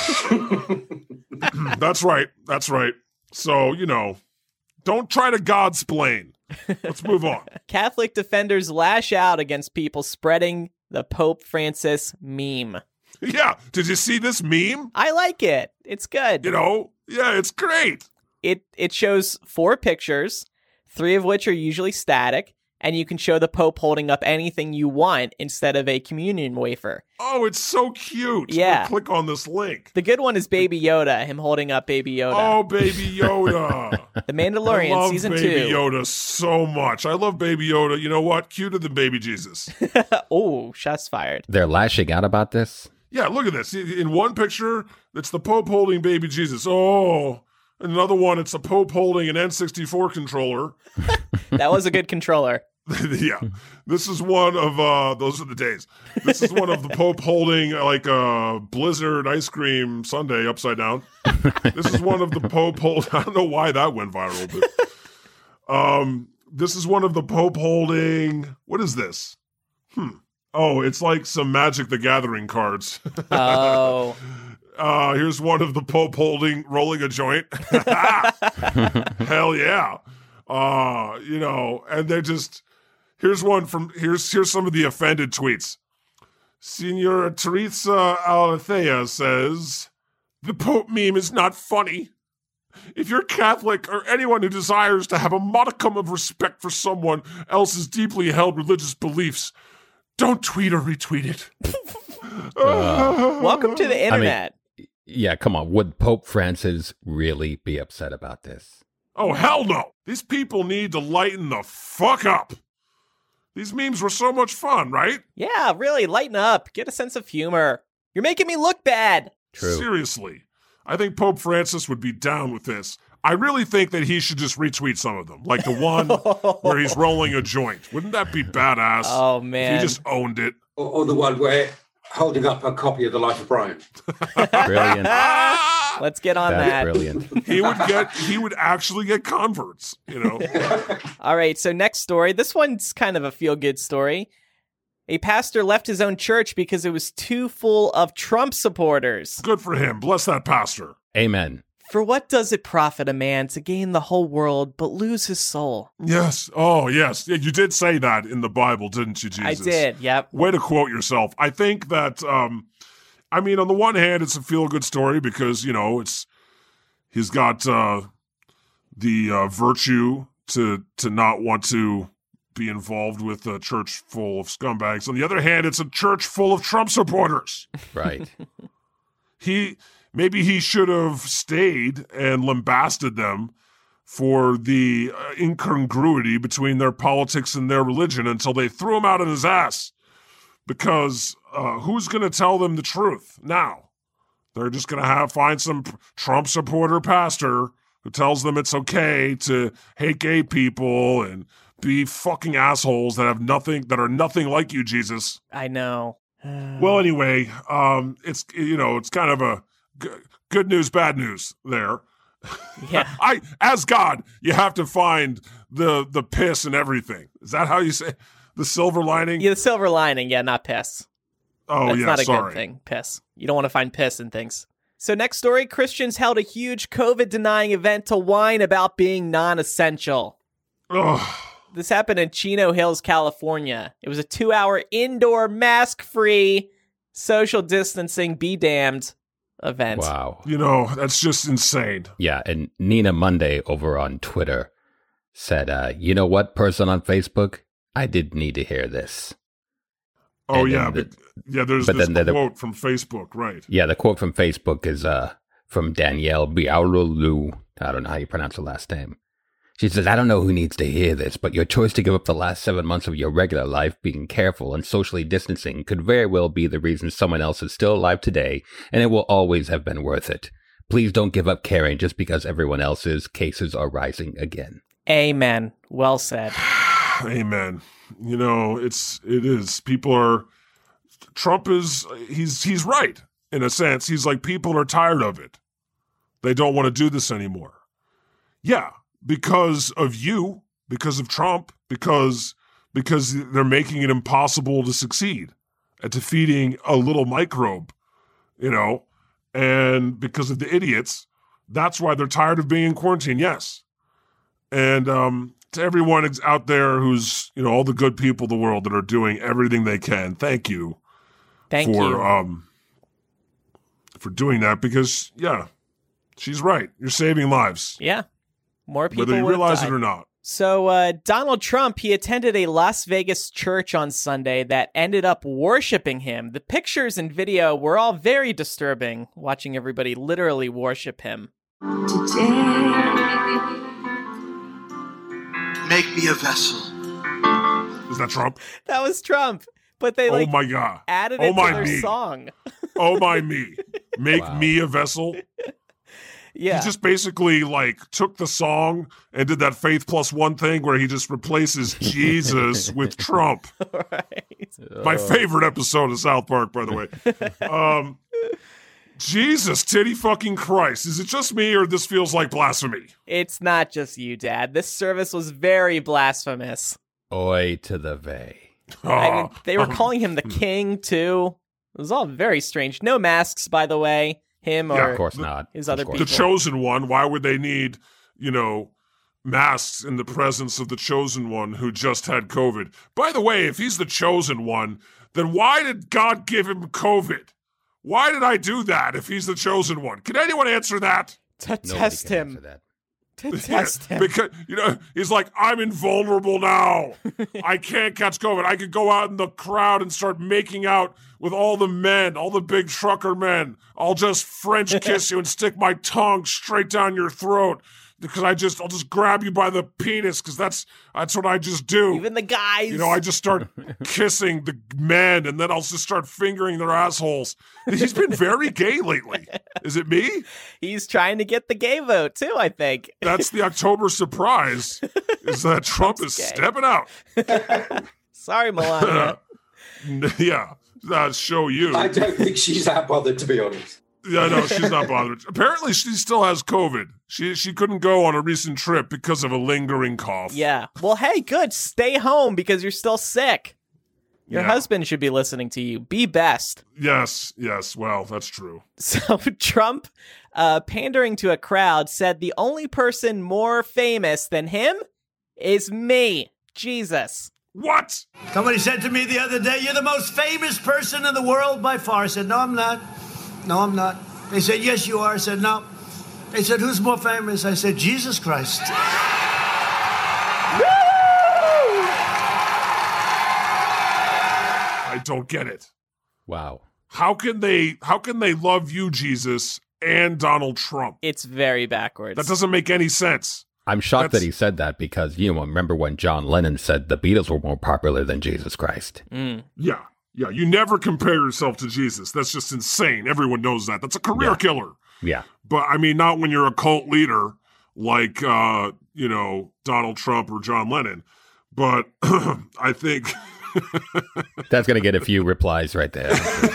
That's right. That's right. So, you know, don't try to Godsplain. Let's move on. Catholic defenders lash out against people spreading the Pope Francis meme. Yeah. Did you see this meme? I like it. It's good. You know, yeah, it's great. It it shows four pictures, three of which are usually static, and you can show the Pope holding up anything you want instead of a communion wafer. Oh, it's so cute. Yeah. We'll click on this link. The good one is Baby Yoda, him holding up Baby Yoda. Oh, Baby Yoda. The Mandalorian, I love season Baby two. Baby Yoda so much. I love Baby Yoda. You know what? Cuter than Baby Jesus. Oh, shots fired. They're lashing out about this? Yeah, look at this. In one picture, it's the Pope holding Baby Jesus. Oh, another one, it's the Pope holding an N sixty-four controller. That was a good controller. Yeah, this is one of uh those are the days. This is one of the Pope holding like a Blizzard ice cream sundae upside down. This is one of the Pope hold. I don't know why that went viral, but um, this is one of the Pope holding. What is this? Hmm. Oh, it's like some Magic the Gathering cards. Oh. Uh, here's one of the Pope holding rolling a joint. Hell yeah. Uh, you know, and they're just. Here's one from, here's here's some of the offended tweets. Senora Teresa Althea says, the Pope meme is not funny. If you're Catholic or anyone who desires to have a modicum of respect for someone else's deeply held religious beliefs, don't tweet or retweet it. Uh, welcome to the internet. I mean, yeah, come on. Would Pope Francis really be upset about this? Oh, hell no. These people need to lighten the fuck up. These memes were so much fun, right? Yeah, really, lighten up. Get a sense of humor. You're making me look bad. True. Seriously. I think Pope Francis would be down with this. I really think that he should just retweet some of them, like the one where he's rolling a joint. Wouldn't that be badass? Oh, man. If he just owned it. Or, or the one where holding up a copy of The Life of Brian. Brilliant. Let's get on That's that. Brilliant. He would get. He would actually get converts. You know. All right. So next story. This one's kind of a feel-good story. A pastor left his own church because it was too full of Trump supporters. Good for him. Bless that pastor. Amen. For what does it profit a man to gain the whole world but lose his soul? Yes. Oh, yes. Yeah, you did say that in the Bible, didn't you, Jesus? I did. Yep. Way to quote yourself. I think that. Um, I mean, on the one hand, it's a feel-good story because, you know, it's he's got uh, the uh, virtue to to not want to be involved with a church full of scumbags. On the other hand, it's a church full of Trump supporters. Right. he maybe he should have stayed and lambasted them for the uh, incongruity between their politics and their religion until they threw him out of his ass. Because uh, who's going to tell them the truth now? They're just going to have find some Trump supporter pastor who tells them it's okay to hate gay people and be fucking assholes that have nothing, that are nothing like you, Jesus. I know. Well, anyway, um, it's, you know, it's kind of a g- good news, bad news there. Yeah. I, as God, you have to find the the piss and everything. Is that how you say? The silver lining? Yeah, the silver lining. Yeah, not piss. Oh, That's yeah, not a sorry. good thing. Piss. You don't want to find piss in things. So next story, Christians held a huge COVID-denying event to whine about being non-essential. Ugh. This happened in Chino Hills, California. It was a two-hour indoor, mask-free, social distancing, be damned event. Wow. You know, that's just insane. Yeah, and Nina Monday over on Twitter said, uh, you know what, person on Facebook? I did need to hear this. Oh, And yeah. then the- But, yeah, there's but this then the- quote from Facebook, right? Yeah, the quote from Facebook is uh, from Danielle Biaulu. I don't know how you pronounce her last name. She says, I don't know who needs to hear this, but your choice to give up the last seven months of your regular life being careful and socially distancing could very well be the reason someone else is still alive today, and it will always have been worth it. Please don't give up caring just because everyone else's cases are rising again. Amen. Well said. Amen. You know, it's it is. People are. Trump is. He's he's right in a sense. He's like, people are tired of it. They don't want to do this anymore. Yeah, because of you, because of Trump, because because they're making it impossible to succeed at defeating a little microbe, you know, and because of the idiots. That's why they're tired of being in quarantine. Yes, and um. To everyone out there who's, you know, all the good people of the world that are doing everything they can, thank you Thank for you. um, for doing that because, yeah, she's right. You're saving lives. Yeah. More people whether you would have realize died. it or not. So uh, Donald Trump, he attended a Las Vegas church on Sunday that ended up worshiping him. The pictures and video were all very disturbing, watching everybody literally worship him. Today, make me a vessel. Is that Trump? That was Trump. But they like oh my God. added oh it my to their me. song. Oh my me. Make Wow. me a vessel. Yeah. He just basically like took the song and did that Faith Plus One thing where he just replaces Jesus with Trump. Right. My favorite episode of South Park, by the way. Um, Jesus, titty fucking Christ. Is it just me or this feels like blasphemy? It's not just you, Dad. This service was very blasphemous. Oi to the vey. I mean, they were Oh. calling him the king, too. It was all very strange. No masks, by the way. Him Yeah, or Of course not. his Of other course The people. chosen one, why would they need, you know, masks in the presence of the chosen one who just had COVID? By the way, if he's the chosen one, then why did God give him COVID? Why did I do that if he's the chosen one? Can anyone answer that? To Nobody test can him. answer that. To test him. Because, you know, he's like, I'm invulnerable now. I can't catch COVID. I could go out in the crowd and start making out with all the men, all the big trucker men. I'll just French kiss you and stick my tongue straight down your throat. Because I just, I'll just grab you by the penis because that's, that's what I just do. Even the guys. You know, I just start kissing the men and then I'll just start fingering their assholes. He's been very gay lately. Is it me? He's trying to get the gay vote, too, I think. That's the October surprise, is that Trump is gay. stepping out. Sorry, Melania. Yeah, uh, show you. I don't think she's that bothered, to be honest. Yeah, no, she's not bothered. Apparently, she still has COVID. She she couldn't go on a recent trip because of a lingering cough. Yeah. Well, hey, good. Stay home because you're still sick. Your Yeah. husband should be listening to you. Be best. Yes, yes. Well, that's true. So Trump, uh, pandering to a crowd, said the only person more famous than him is me, Jesus. What? Somebody said to me the other day, "You're the most famous person in the world by far." I said, "No, I'm not. No, I'm not." They said, "Yes, you are." I said, "No." They said, "Who's more famous?" I said, "Jesus Christ." I don't get it. Wow. How can they? How can they love you, Jesus, and Donald Trump? It's very backwards. That doesn't make any sense. I'm shocked That's- that he said that because, you know, remember when John Lennon said the Beatles were more popular than Jesus Christ? Mm. Yeah, yeah. You never compare yourself to Jesus. That's just insane. Everyone knows that. That's a career Yeah. killer. Yeah. But I mean, not when you're a cult leader like, uh, you know, Donald Trump or John Lennon. But I think That's going to get a few replies right there.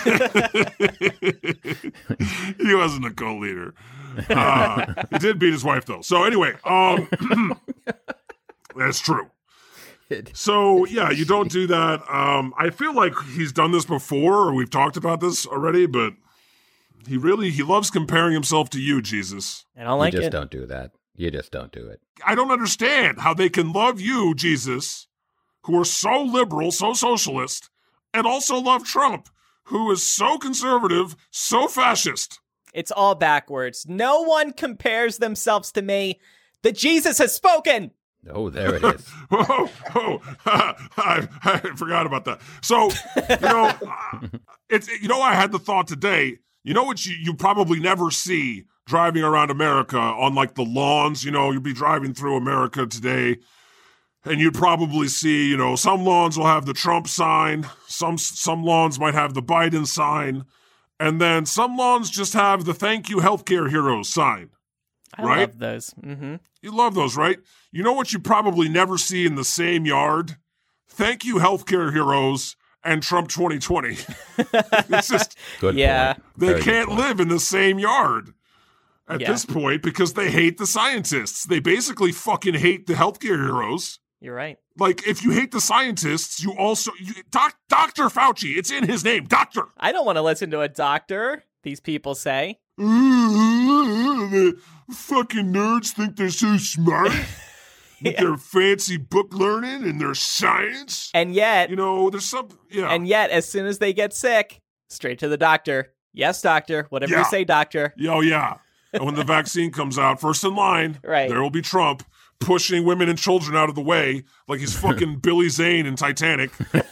he wasn't a cult leader. Uh, he did beat his wife, though. So anyway, um, that's true. So yeah, you don't do that. Um, I feel like he's done this before, or we've talked about this already, but he really he loves comparing himself to you, Jesus. I don't like you just it. don't do that. You just don't do it. I don't understand how they can love you, Jesus, who are so liberal, so socialist, and also love Trump, who is so conservative, so fascist. It's all backwards. No one compares themselves to me. The Jesus has spoken. Oh, there it is. Whoa, whoa. I, I forgot about that. So, you know, uh, it's you know, I had the thought today. You know what you, you probably never see driving around America on like the lawns. You know, you'd be driving through America today, and you'd probably see, you know, some lawns will have the Trump sign, some some lawns might have the Biden sign, and then some lawns just have the "Thank You Healthcare Heroes" sign. I Right? love those. Mm-hmm. You love those, right? You know what you probably never see in the same yard? Thank You Healthcare Heroes and Trump twenty twenty. It's just, Good Yeah. point. they Very good can't point. live in the same yard at Yeah. this point because they hate the scientists. They basically fucking hate the healthcare heroes. You're right. Like, if you hate the scientists, you also, you, doc, Doctor Fauci, it's in his name, doctor. I don't want to listen to a doctor, these people say. The fucking nerds think they're so smart with their fancy book learning and their science. And yet, You know, there's some, yeah. and yet, as soon as they get sick, straight to the doctor. Yes, doctor. Whatever Yeah. you say, doctor. Yo, yeah. And when the vaccine comes out, first in line, Right. there will be Trump pushing women and children out of the way like he's fucking Billy Zane in Titanic.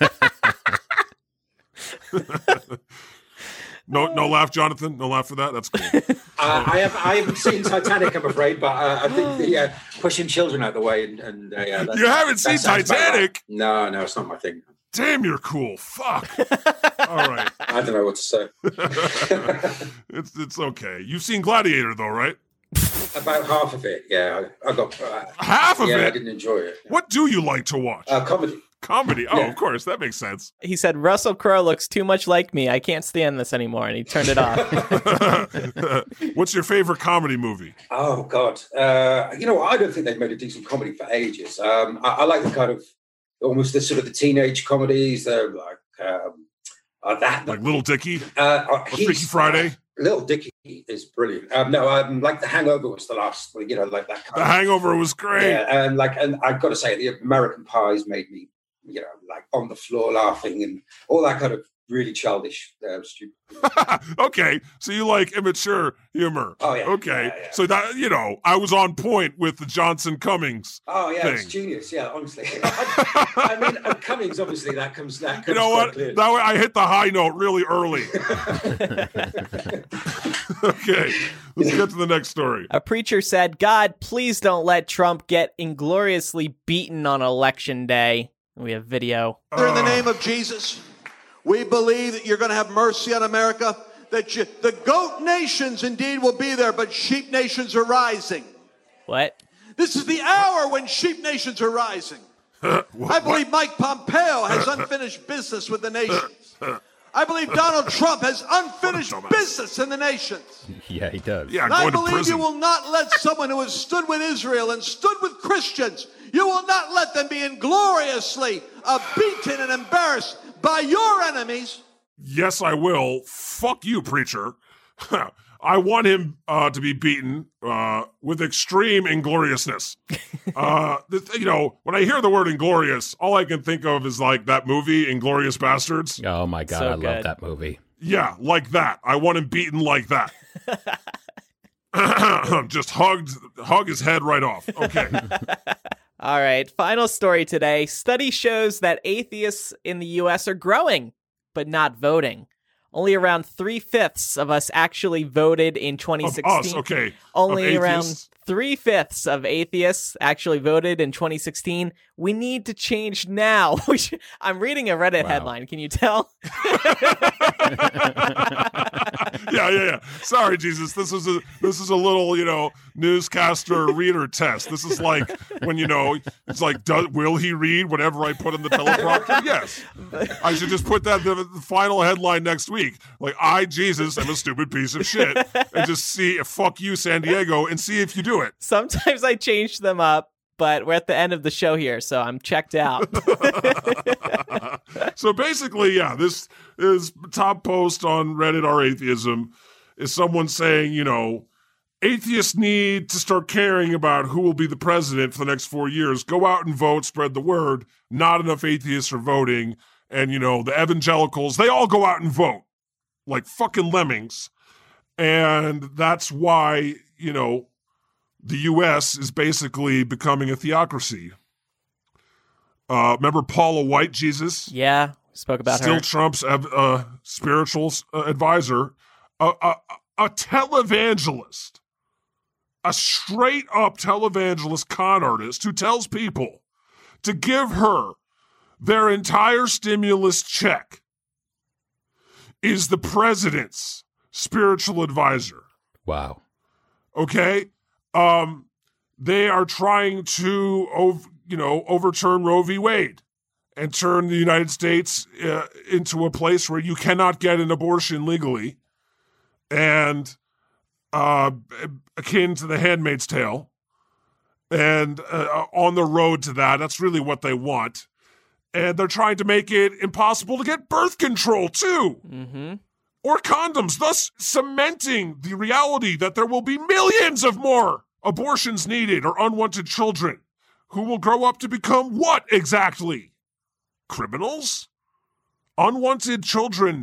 no, no laugh, Jonathan. No laugh for that. That's cool. Uh, I have I haven't seen Titanic, I'm afraid, but uh, I think the uh, pushing children out of the way and, and uh, yeah, that, You haven't seen that sounds about Titanic? right. No, no, it's not my thing. Damn, you're cool. Fuck. All right. I don't know what to say. it's it's okay. You've seen Gladiator though, right? About half of it, yeah. I, I got uh, Half of yeah, it? I didn't enjoy it. What do you like to watch? Uh, comedy. Comedy. Oh, Yeah. of course. That makes sense. He said, Russell Crowe looks too much like me. I can't stand this anymore. And he turned it off. What's your favorite comedy movie? Oh God, uh, you know what? I don't think they've made a decent comedy for ages. Um, I, I like the kind of almost the sort of the teenage comedies. They're like um, uh, that, Like Little Dicky? uh, uh, Or Freaky he's- Friday? Little Dicky is brilliant. Um, no, um, like The Hangover was the last. You know, like that. Kind The of, Hangover was great. Yeah, and like, and I've got to say, the American Pies made me, you know, like on the floor laughing and all that kind of really childish, uh, stupid. Okay, so you like immature humor. Oh, yeah. Okay, Yeah, yeah. so that, you know, I was on point with the Johnson Cummings. Oh yeah, it's thing. genius. Yeah, honestly. I mean, and Cummings, obviously, that comes that. Comes You know quite what? clearly. That way I hit the high note really early. Okay, let's get to the next story. A preacher said, God, please don't let Trump get ingloriously beaten on election day. We have video. Father, in the name of Jesus, we believe that you're going to have mercy on America, that you, the goat nations indeed will be there, but sheep nations are rising. What? This is the hour when sheep nations are rising. I believe Mike Pompeo has unfinished business with the nations. I believe Donald Trump has unfinished business in the nations. Yeah, he does. Yeah, And I going to believe prison. you will not let someone who has stood with Israel and stood with Christians, you will not let them be ingloriously uh, beaten and embarrassed by your enemies. Yes, I will. Fuck you, preacher. I want him uh, to be beaten uh, with extreme ingloriousness. uh, th- you know, when I hear the word inglorious, all I can think of is like that movie, Inglourious Bastards. Oh my God, So I love good. that movie. Yeah, like that. I want him beaten like that. Just hugged, hug his head right off. Okay. All right, final story today. Study shows that atheists in the U S are growing, but not voting. Only around three-fifths of us actually voted in twenty sixteen. Of us, okay. Only Of around atheists? three-fifths of atheists actually voted in twenty sixteen. We need to change now. We should- I'm reading a Reddit Wow. headline. Can you tell? Yeah, yeah, yeah. Sorry, Jesus. This is a this is a little, you know, newscaster reader test. This is like when, you know, it's like, do, will he read whatever I put in the teleprompter? Yes. I should just put that the, the final headline next week. Like, I, Jesus, am a stupid piece of shit, and just see if fuck you, San Diego, and see if you do it. Sometimes I change them up, but we're at the end of the show here, so I'm checked out. So basically, yeah, this is top post on Reddit r atheism is someone saying, you know, atheists need to start caring about who will be the president for the next four years. Go out and vote, spread the word. Not enough atheists are voting. And, you know, the evangelicals, they all go out and vote like fucking lemmings. And that's why, you know, the U S is basically becoming a theocracy. Uh, remember Paula White, Jesus? Yeah, spoke about Still her. Trump's uh, spiritual uh, advisor, a, a, a televangelist, a straight up televangelist con artist who tells people to give her their entire stimulus check is the president's spiritual advisor. Wow. Okay? Um, they are trying to, ov- you know, overturn Roe v. Wade and turn the United States uh, into a place where you cannot get an abortion legally, and uh, akin to The Handmaid's Tale. And uh, on the road to that, that's really what they want. And they're trying to make it impossible to get birth control, too. Mm-hmm. Or condoms, thus cementing the reality that there will be millions of more abortions needed or unwanted children who will grow up to become what exactly? Criminals? Unwanted children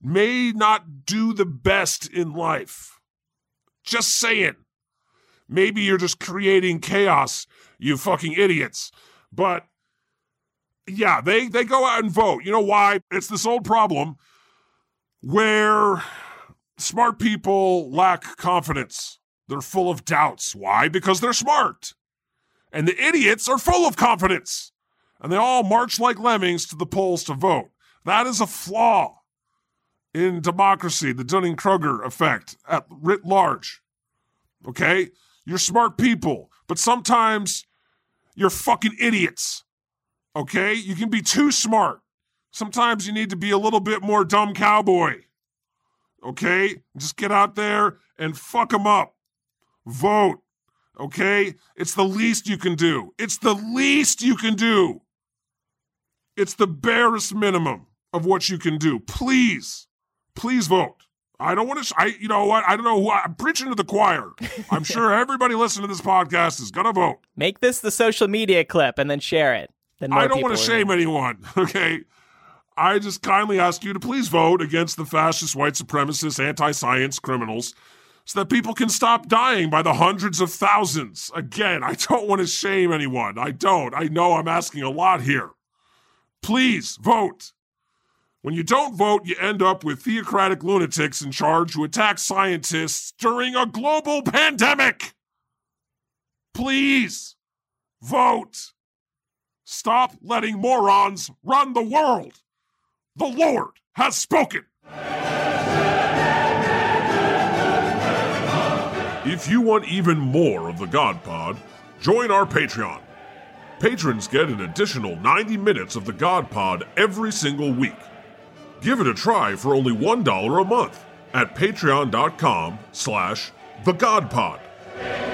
may not do the best in life. Just saying. Maybe you're just creating chaos, you fucking idiots. But, yeah, they, they go out and vote. You know why? It's this old problem where smart people lack confidence. They're full of doubts. Why? Because they're smart. And the idiots are full of confidence. And they all march like lemmings to the polls to vote. That is a flaw in democracy, the Dunning-Kruger effect at writ large. Okay? You're smart people, but sometimes you're fucking idiots. Okay? You can be too smart. Sometimes you need to be a little bit more dumb cowboy. Okay? Just get out there and fuck them up. Vote. Okay? It's the least you can do. It's the least you can do. It's the barest minimum of what you can do. Please, please vote. I don't want to, I, you know what? I don't know who, I'm preaching to the choir. I'm sure everybody listening to this podcast is going to vote. Make this the social media clip and then share it. Then more I don't people want to will shame know. anyone, okay? I just kindly ask you to please vote against the fascist, white supremacist, anti-science criminals so that people can stop dying by the hundreds of thousands. Again, I don't want to shame anyone. I don't. I know I'm asking a lot here. Please vote. When you don't vote, you end up with theocratic lunatics in charge who attack scientists during a global pandemic. Please vote. Stop letting morons run the world. The Lord has spoken. If you want even more of the God Pod, join our Patreon. Patrons get an additional ninety minutes of the God Pod every single week. Give it a try for only one dollar a month at patreon.com slash the God Pod.